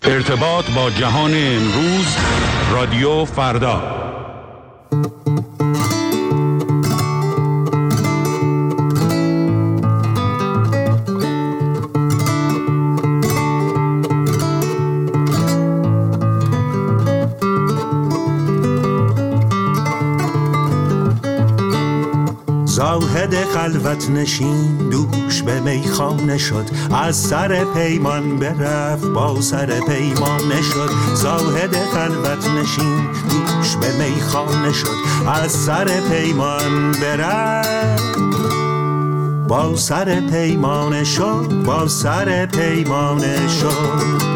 ارتباط با جهان امروز، رادیو فردا. زاهد خلوت نشین دوش به میخانه شد، از سر پیمان برفت با سر پیمانه شد. زاهد خلوت نشین دوش به میخانه شد، از سر پیمان برفت با سر پیمانه شد، با سر پیمانه شد.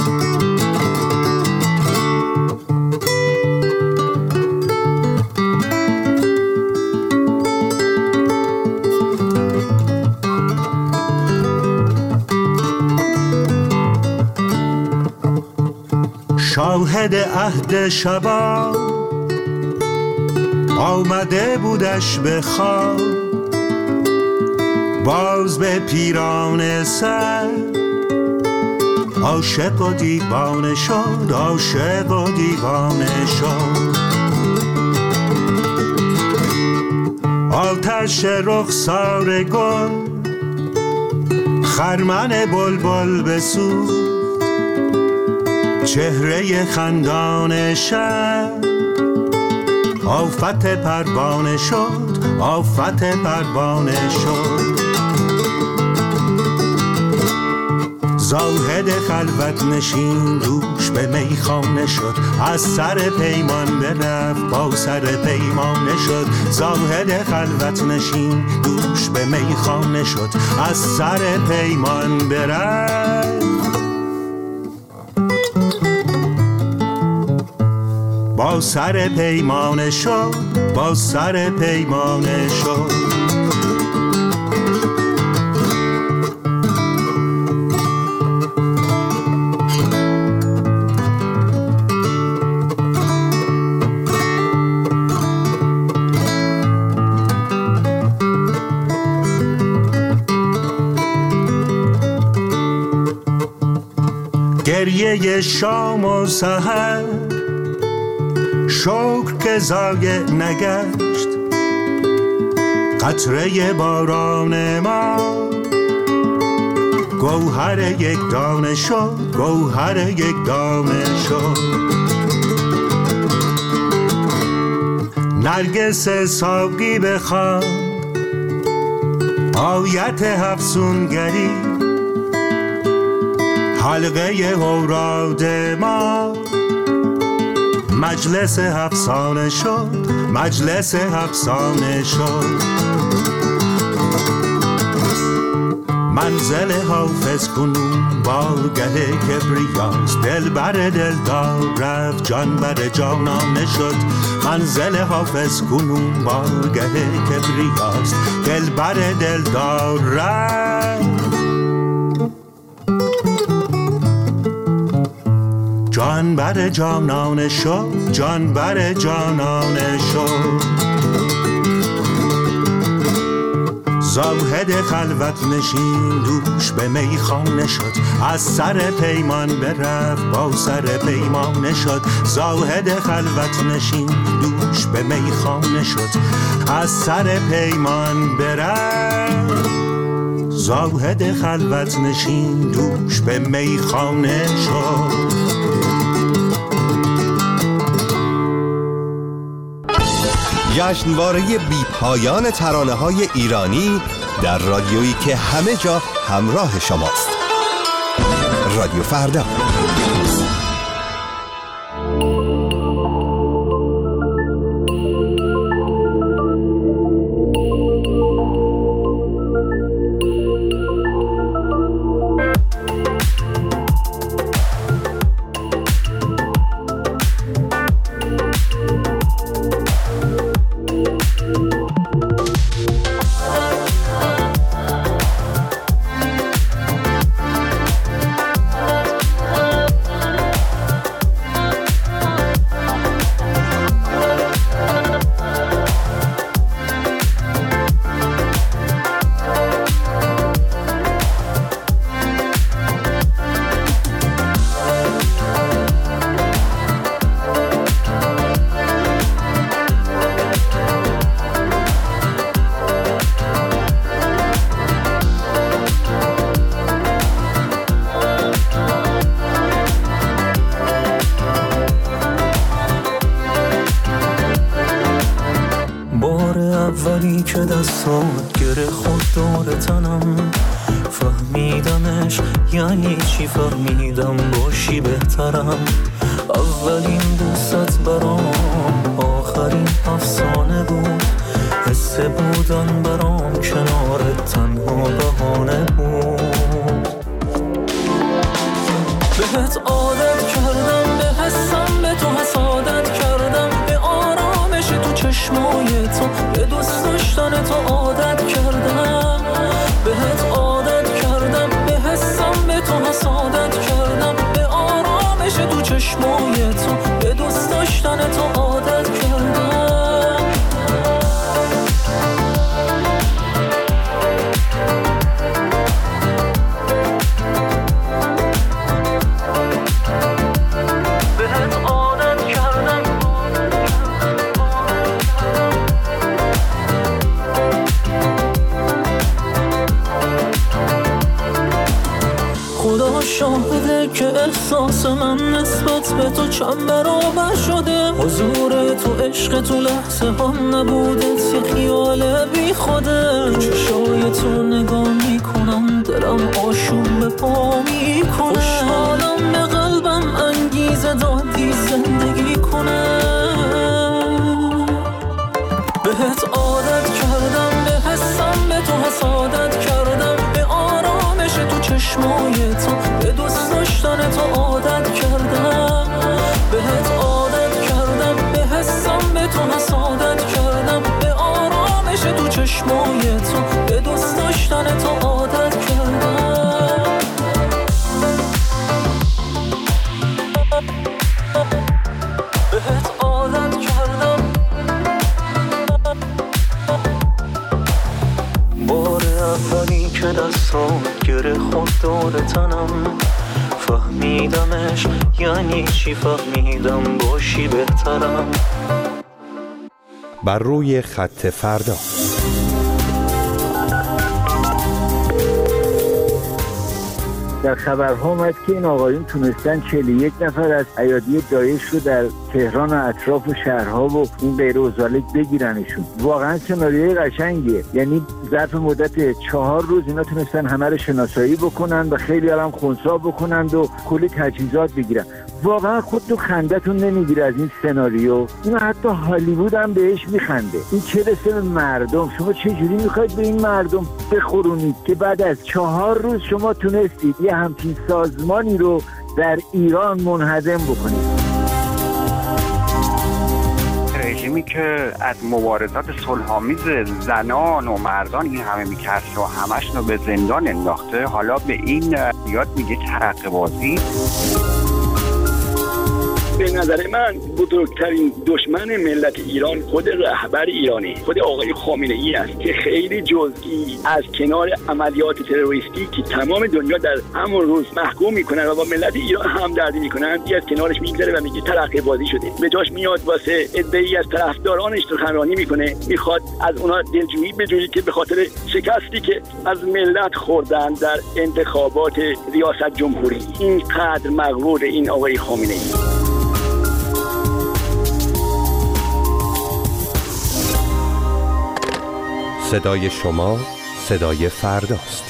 شاهد عهد شباب آمده بودش به خواب، باز به پیران سر عاشق و دیوانه شد، عاشق و دیوانه شد. آتش رخسار گل خرمن بلبل بسوخت، چهره خندان شب آفت پروانه شد، آفت پروانه شد. زاهد خلوت نشین دوش به میخانه شد، از سر پیمان برفت با سر پیمانه شد. زاهد خلوت نشین دوش به میخانه شد، از سر پیمان برفت با سر پیمانه شد، با سر پیمانه شد. گریه شام و سحر شکر که ضایع نگشت، قطره باران ما گوهر یک دانه شد، گوهر یک دانه شد. نرگس ساقی بخوان آیت افسونگری، حلقه اوراد ما مجلس افسانه شد، مجلس افسانه شد. منزل حافظ کنون بارگه کبریاست، دل بر دلدار رفت جان بر جانانه شد. منزل حافظ کنون بارگه کبریاست، دل بر دلدار رفت جان بر جانانه شد، جان بر جانانه شد. زاهد خلوت نشین دوش به میخانه شد، از سر پیمان برفت با سر پیمانه شد. زاهد خلوت نشین دوش به میخانه شد، از سر پیمان برفت. زاهد خلوت نشین دوش به میخانه شد. جشنواره بی پایان ترانه‌های ایرانی در رادیویی که همه جا همراه شماست. رادیو فردا. که دستات گره خود دور تنم، فهمیدمش یعنی چی، فهمیدم باشی بهترم. اولین دوست برام آخرین افسانه بود، حس بودن برام کنارت تنها بهانه بود. بهت عادت کردم، به حسم به تو حسادت کردم، به آرامش تو چشمای تو، به دوست داشتن تو عادت کردم. بهت عادت کردم، به حسم به تو حسادت کردم، به آرامش تو چشمای تو، به دوست داشتن تو عادت کردم. شاهده که احساس من نسبت به تو چند برابر شده. حضور تو عشق تو لحظه هم نبودت یه خیال بی خوده. چشای تو نگاه میکنم دلم آشوب به پا میکنه. خوشحالم به قلبم انگیزه دادی زندگی کنه. بهت عادت کردم، به حسم به تو حسادت کردم، به آرامش تو چشمای تو، به دوست داشتن تو عادت کردم. بهت عادت کردم، به حسم به تو حسادت کردم، به آرامش تو چشمای تو، به دوست داشتن تو عادت کردم. بهت عادت کردم. بار اولی که دستات گره خود دور تنم، فهمیدمش یعنی چی، فهمیدم باشی بهترم. بر روی خط فردا. در خبرها اومد که این آقایون تونستن 41 نفر از ایادی داعش رو در تهران و اطراف و شهرها و این غیر اوزالک بگیرنشون. واقعا سناریوی قشنگیه، یعنی ظرف مدت 4 روز اینا تونستن همه رو شناسایی بکنن و خیلی هم خنثی بکنن و کلی تجهیزات بگیرن. واقعا خودتون خندتون نمیگیره از این سناریو؟ اینا حتی هالیوود هم بهش میخنده. این چه رسه به مردم؟ شما چه جوری میخواید به این مردم بخورونید که بعد از 4 روز شما تونستید یه همچین سازمانی رو در ایران منهدم بکنید؟ رژیمی که از مبارزات صلح‌آمیز زنان و مردان این همه میکرد و همش رو به زندان انداخته، حالا به این یاد میگه ترقه بازی. به نظر من بزرگترین دشمن ملت ایران خود رهبر ایرانی، خود آقای خامنه‌ای است که خیلی جزئی از کنار عملیات تروریستی که تمام دنیا در همون روز محکوم میکنن و با ملت ایران همدردی میکنن، از کنارش میگذره و میگه ترقه بازی شده. به جاش میاد واسه عده‌ای از طرفدارانش سخنرانی میکنه، میخواد از اونها دلجویی بجویه که به خاطر شکستی که از ملت خوردن در انتخابات ریاست جمهوری اینقدر مغرور این آقای خامنه‌ای. صدای شما صدای فرداست.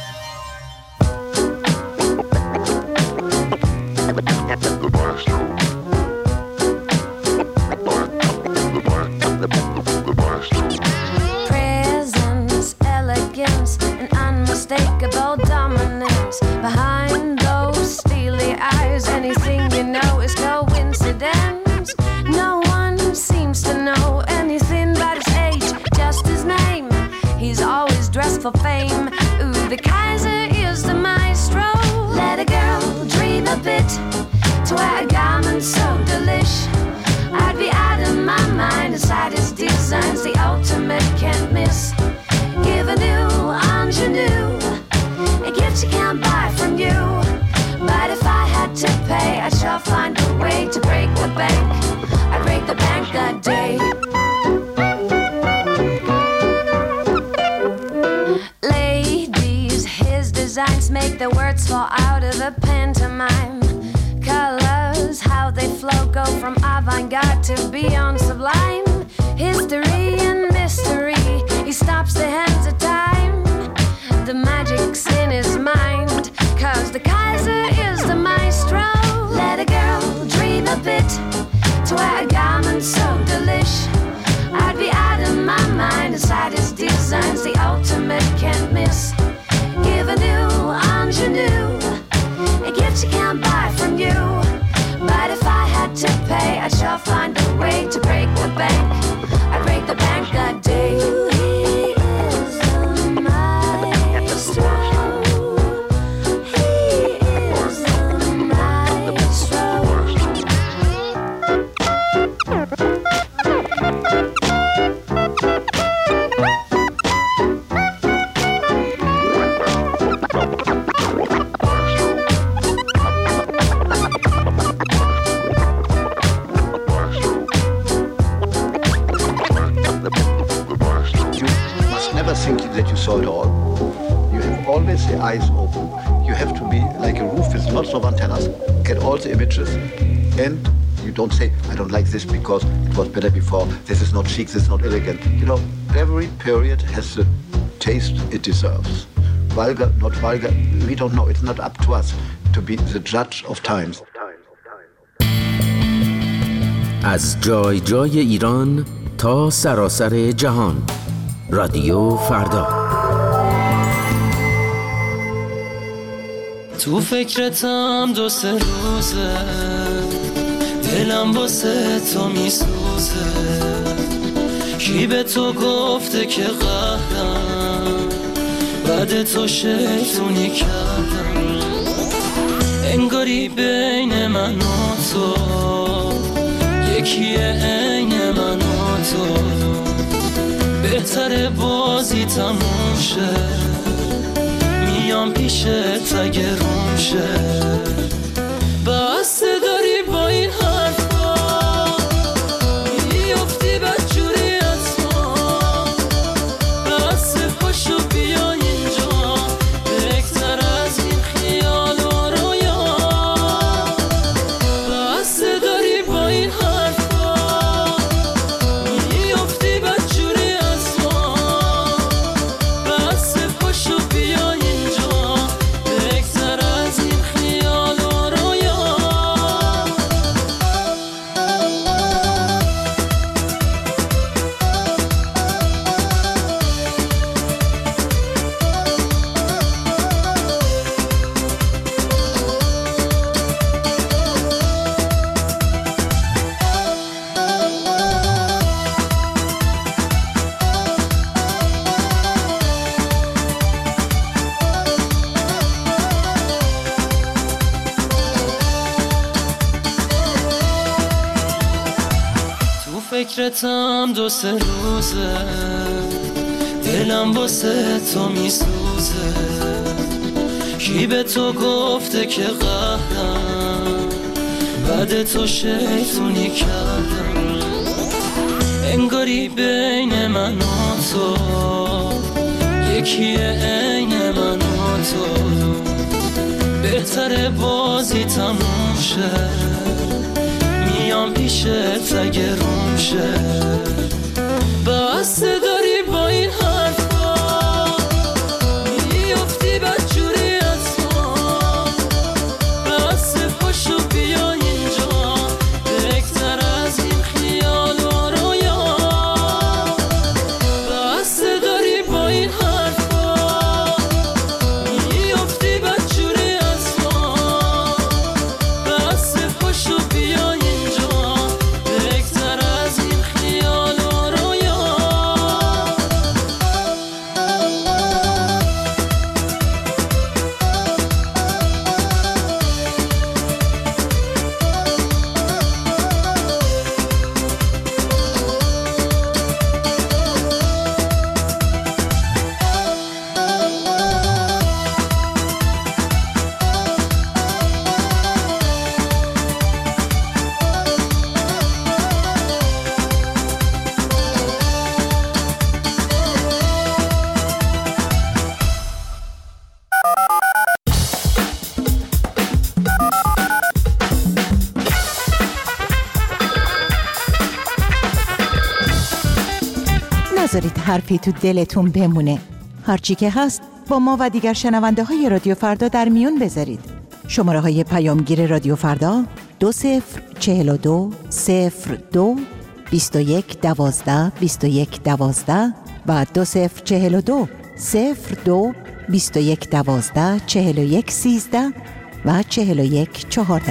Presence, elegance, and unmistakable dominance. Behind those steely eyes, anything you know is coincidence. No one seems to know anything about his age, just his name. He's always dressed for fame. Ooh, the Kaiser is the maestro. Let a girl dream a bit to wear a garment so delish. I'd be out of my mind inside his designs, the ultimate can't miss. Give a new ingenue, a gift you can't buy from you. But if I had to pay, I shall find a way to break the bank. I'd break the bank that day. Ladies, his designs make the words fall out of the pantomime. Colors, how they flow, go from avant-garde to beyond sublime. History and mystery, he's stops the hands of time. The magic's in his mind, 'cause the Kaiser is the maestro. Let a girl dream a bit, to wear a garment so delish. I'd be out of my mind inside his designs, the ultimate can't miss. Give a new ingenue, a gift you can't buy from you. But if I had to pay, I shall find a way to break the bank. I'd break the bank that day. He is the maestro. He is the maestro. That you saw it all. You have always the eyes open. You have to be like a roof with lots of antennas, get all the images, and you don't say, I don't like this because it was better before, this is not chic, this is not elegant. You know, every period has the taste it deserves. Vulgar, not vulgar, we don't know. It's not up to us to be the judge of times. از جای جای ایران تا سراسر جهان، رادیو فردا. تو فکرتم 2-3 روزه، دلم واسه تو میسوزه. کی به تو گفته که قهرم، بعد تو شیطونی کردم. انگاری بین من و تو یکیه، عین من و تو. بهتره بازی تموم شه، میام پیشت اگه روم شه. بسته داری با این حرفا، میافتی بدجوری از ما. بسته پاشو بیا اینجا، بهتر از این خیال و رویا. بسته داری با این حرفا، میافتی بدجوری از ما. بسته پاشو بیا اینجا، بهتر از این خیال و رویا. فکرتم 2-3 روزه، دلم واسه تو میسوزه. کی به تو گفته که قهرم، بعد تو شیطونی کردم. انگاری بین من و تو یکیه، عین من و تو. بهتره بازی تموم شه، میام پیشت اگه روم شه. بسته داری با این حرفا، میافتی بدجوری از ما. بسته پاشو بیا اینجا، بهتر از این خیال و رویا. بسته داری با این حرفا، میافتی بدجوری از ما. بسته پاشو بیا اینجا، بهتر از این خیال و رویا. نذارید حرفی تو دلتون بمونه. هرچی که هست با ما و دیگر شنونده های رادیو فردا در میون بذارید. شماره های پیامگیر رادیو فردا 2042 02 21 12 21 12 و 2042 02 21 12 41 13 و 41 14.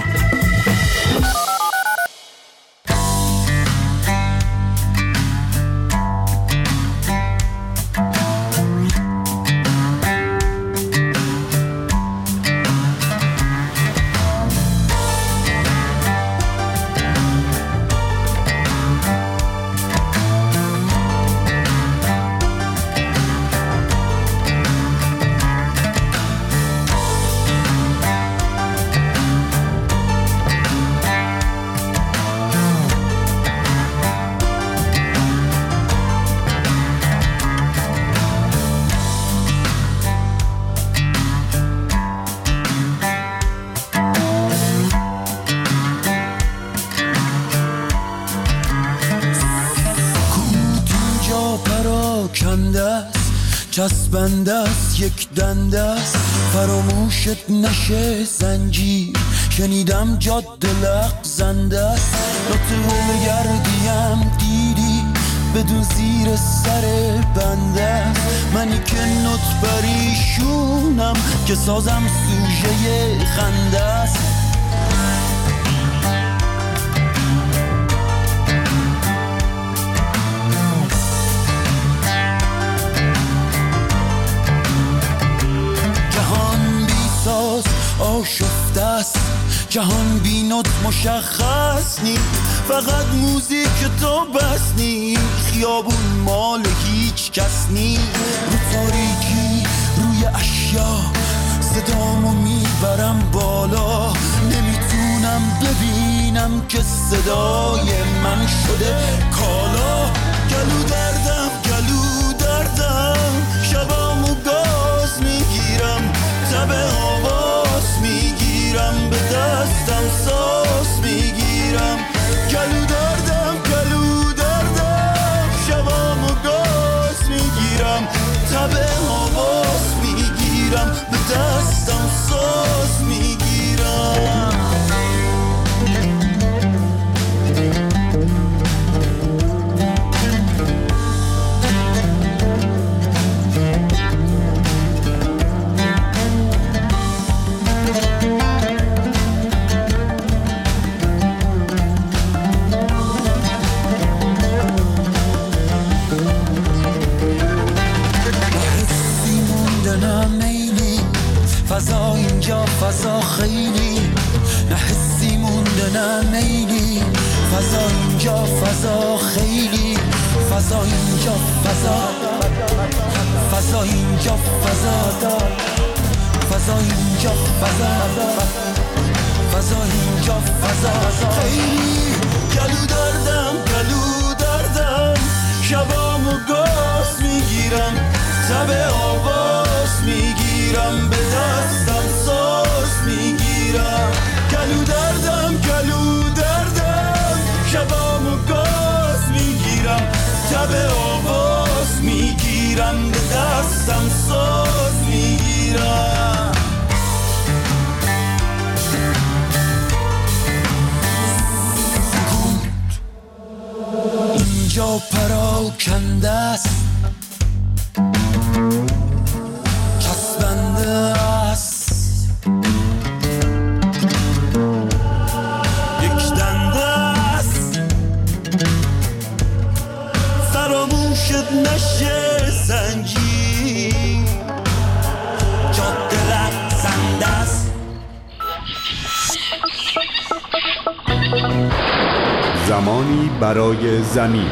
چسبنده است یک دنده است فراموشت نشه زنجیر شنیدم جاده لغزنده است نطول گردیم دیدی بدون زیر سر بنده است منی که نط پریشونم که سازم سوژه خنده است آشفته است جهان بی نط مشخص نی فقط موزیک تو بس نی خیابون مال هیچ کس نی رو تاریکی روی اشیا صدامو میبرم بالا نمیتونم ببینم که صدای من شده کالا گلو دردم شبامو گاز میگیرم تب آواز میگیرم به دستم ساز میگیرم گلو دردم شبامو گاز میگیرم تب آواز میگیرم به دستم ساز میگیرم فضا اینجا فضا خیلی نه حسی مونده نه میلی فضا اینجا فضا خیلی فضا اینجا فضا اینجا فضا اینجا فضا اینجا فضا خیلی گلو دردم شبامو گاز میگیرم تب آواز میگیرم به دستم ساز میگیرم گلو دردم شبامو گاز میگیرم تب آواز میگیرم به دستم ساز میگیرم اینجا پراکنده است چسبنده است یک دنده است فراموشت نشه زنجیر جاده لغزنده است زمانی برای زمین.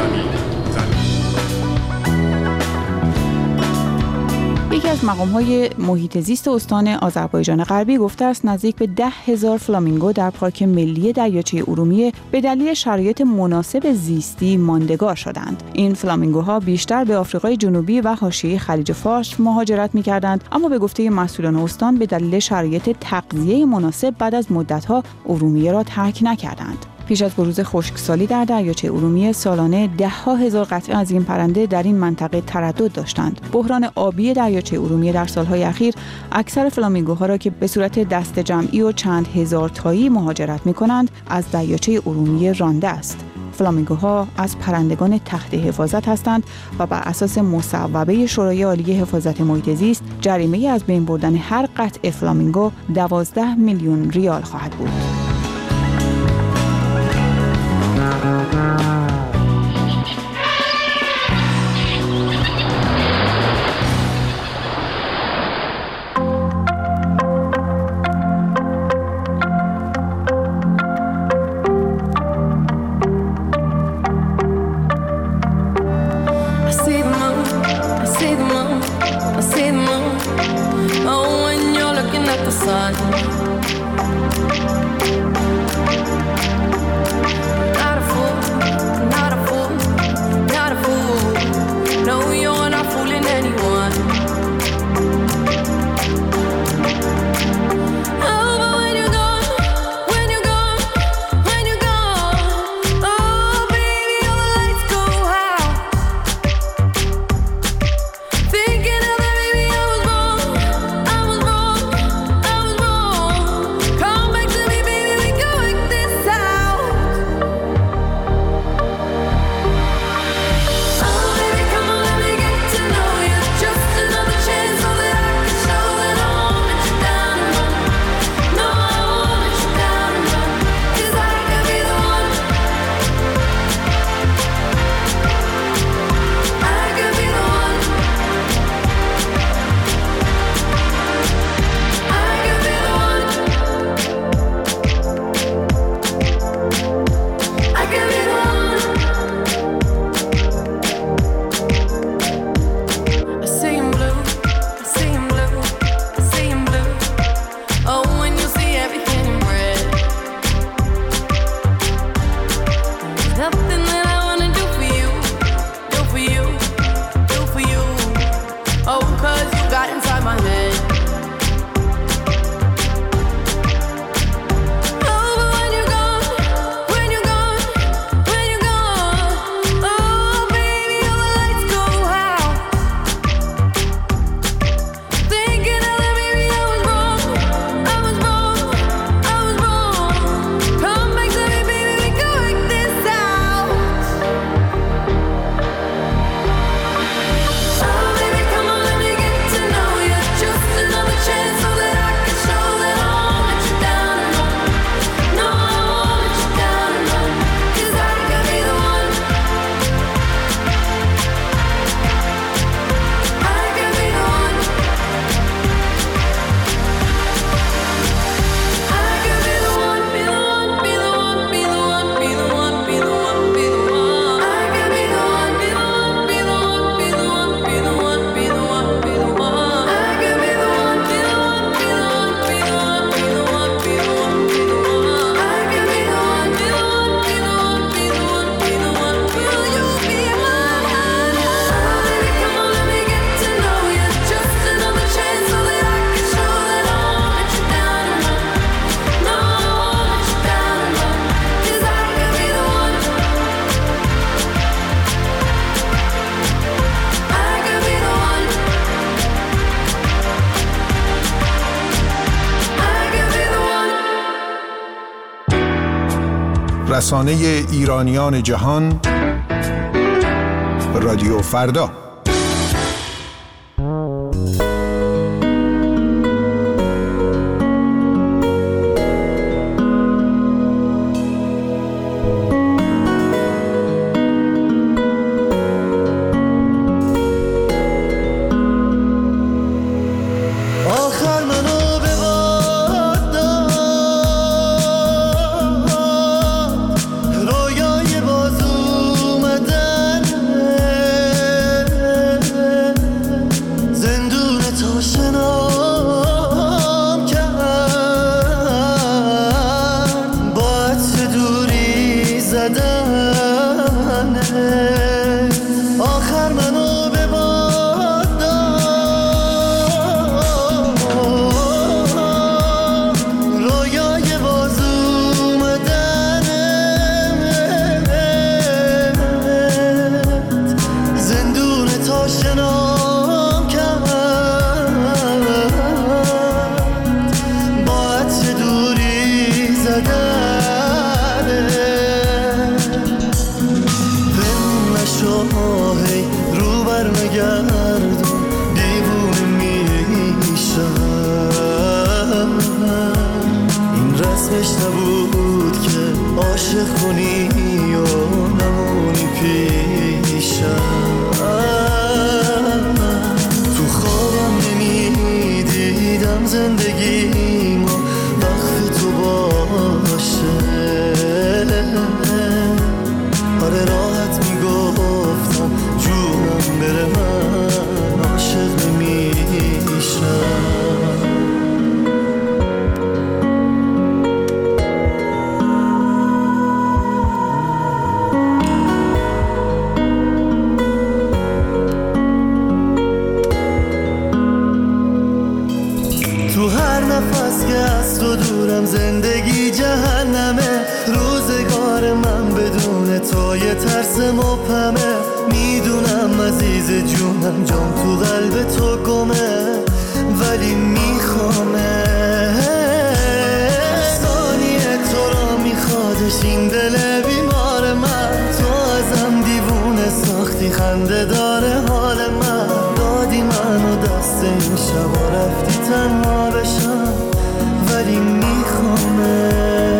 یکی از مقام‌های محیط زیست استان آذربایجان غربی گفته است نزدیک به 10,000 فلامینگو در پارک ملی دریاچه ارومیه به دلیل شرایط مناسب زیستی ماندگار شدند. این فلامینگوها بیشتر به آفریقای جنوبی و حاشیه خلیج فارس مهاجرت می‌کردند، اما به گفته مسئولان استان به دلیل شرایط تغذیه مناسب بعد از مدت‌ها ارومیه را ترک نکردند. پیش از بروز خشکسالی در دریاچه ارومیه سالانه ده‌ها هزار قطعه از این پرنده در این منطقه تردد داشتند. بحران آبی دریاچه ارومیه در سالهای اخیر اکثر فلامینگوها را که به صورت دست جمعی و چند هزار تایی مهاجرت می‌کنند از دریاچه ارومیه رانده است. فلامینگوها از پرندگان تحت حفاظت هستند و بر اساس مصوبه شورای عالی حفاظت محیط زیست جریمه از بین بردن هر قطعه فلامینگو 12 میلیون ریال خواهد بود. رسانه ایرانیان جهان رادیو فردا. رسمش نبود که عاشق کنی و نمونی پیشم. تو خوابم نمیدیدم زندگیمو وقت تو باشه. آره راحت میگفتم جونم بره من عاشق نمیشم. تو هر نفس که از تو دورم زندگی جهنمه. روزگار من بدون تو یه ترس مبهمه. میدونم عزیز جونم جام تو قلب تو گمه ولی میخوامه. ثانیه تو را میخوادش این دل بیمار من. تو ازم دیوونه ساختی خنده داره حال من. دادی منو دست این شبا رفتی تنها بشم ولی میخوامه.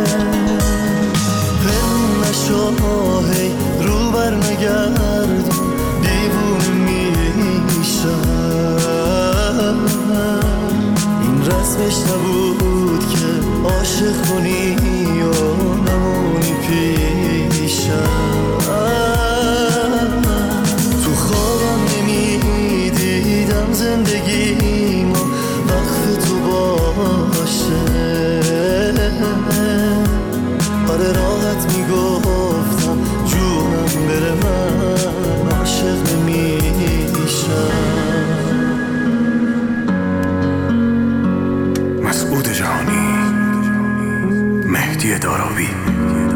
پنون نشو هی رو بر نگردم دیوونه میشم. این رسمش نبود که عاشق کنی و نمونی پیشم. تو خوابم نمیدیدم زندگیمو وقت تو باشه. آره راحت میگفتم جونم بره من عاشق نمیشم. مسعود جهانی، مهدی داراوی.